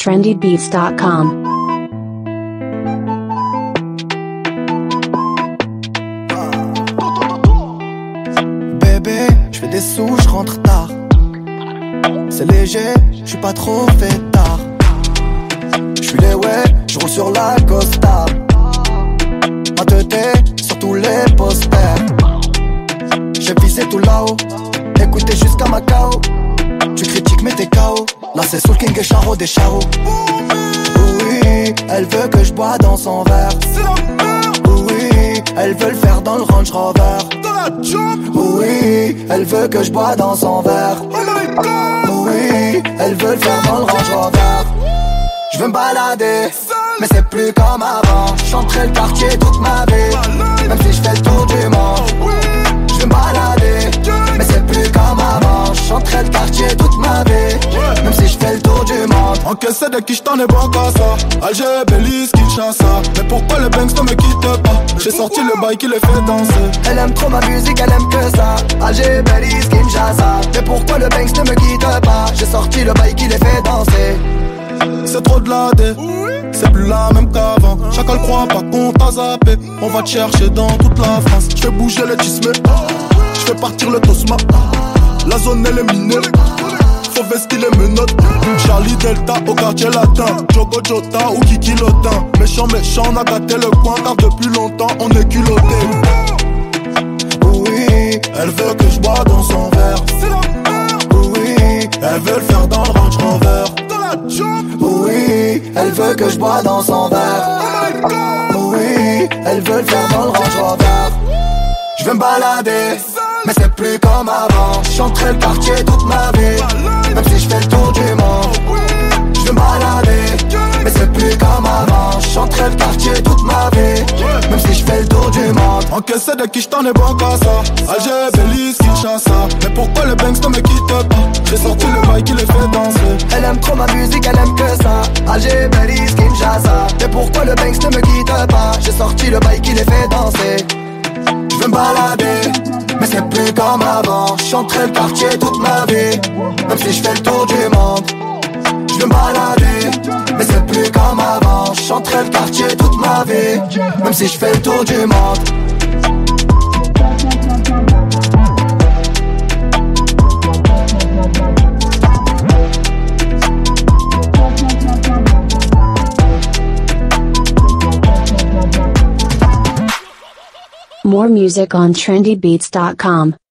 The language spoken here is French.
trendybeats.com. Bébé, je fais des sous, je rentre tard. C'est léger, je suis pas trop fêtard. Je suis les ouais, je roule sur la Costa. Ma tête sur tous les posters. J'ai visé tout là-haut, écoutez jusqu'à Macao. Tu critiques mais t'es KO. Là c'est Soul King et Charo des Charo. Oui, elle veut que je bois dans son verre. Oui, elle veut le faire dans le Range Rover. Oui, elle veut que je bois dans son verre. Oui, elle veut le faire dans le Range Rover. Je veux me balader, mais c'est plus comme avant. J'chanterai le quartier toute ma vie, même si je fais le tour du monde. Je veux me balader, mais c'est plus comme avant. J'chanterai le quartier toute ma vie, même si je fais le tour du monde. Encaissé de qui j't'en ai bon qu'à ça. Alger, Belize, Kinshasa. Mais pourquoi le Banks ne me quitte pas? J'ai sorti le bail qui les fait danser. Elle aime trop ma musique, elle aime que ça. Alger, Belize, Kinshasa. Mais pourquoi le Banks ne me quitte pas? J'ai sorti le bail qui les fait danser. C'est trop de la dé, c'est plus la même qu'avant. Chacun le croit pas qu'on t'a zappé. On va te chercher dans toute la France. J'fais bouger le tisme, j'fais partir le tosma. La zone elle est minée, faut vestir les menottes. Charlie Delta au quartier latin, Jogo Jota ou Kiki Lotin. Méchant, on a gâté le coin car depuis longtemps on est culotté. Oui, elle veut que je bois dans son verre. Oui, elle veut le faire dans le Range Rover. Oui, elle veut que je bois dans son verre. Oui, elle veut le faire dans le Range Rover. Je veux me balader, mais c'est plus comme avant. J'chanterai le quartier toute ma vie, même si je fais le tour du monde. Je veux me balader, mais c'est plus comme avant. J'chanterai le quartier toute ma vie, même si je fais le tour du monde. Encaissé de qui j't'en ai bon qu'à ça. Alger, Belize, Kinshasa. Mais pourquoi le Banks ne me quitte pas? J'ai sorti le bail qui les fait danser. Elle aime trop ma musique, elle aime que ça. Alger, Belize, Kinshasa. Mais pourquoi le Banks ne me quitte pas? J'ai sorti le bail qui les fait danser. Je veux me balader, mais c'est plus comme avant. J'chanterai le quartier toute ma vie, même si je fais le tour du monde. Je veux me balader, mais c'est plus comme avant. J'chanterai le quartier toute ma vie, même si je fais le tour du monde. More music on trendybeats.com.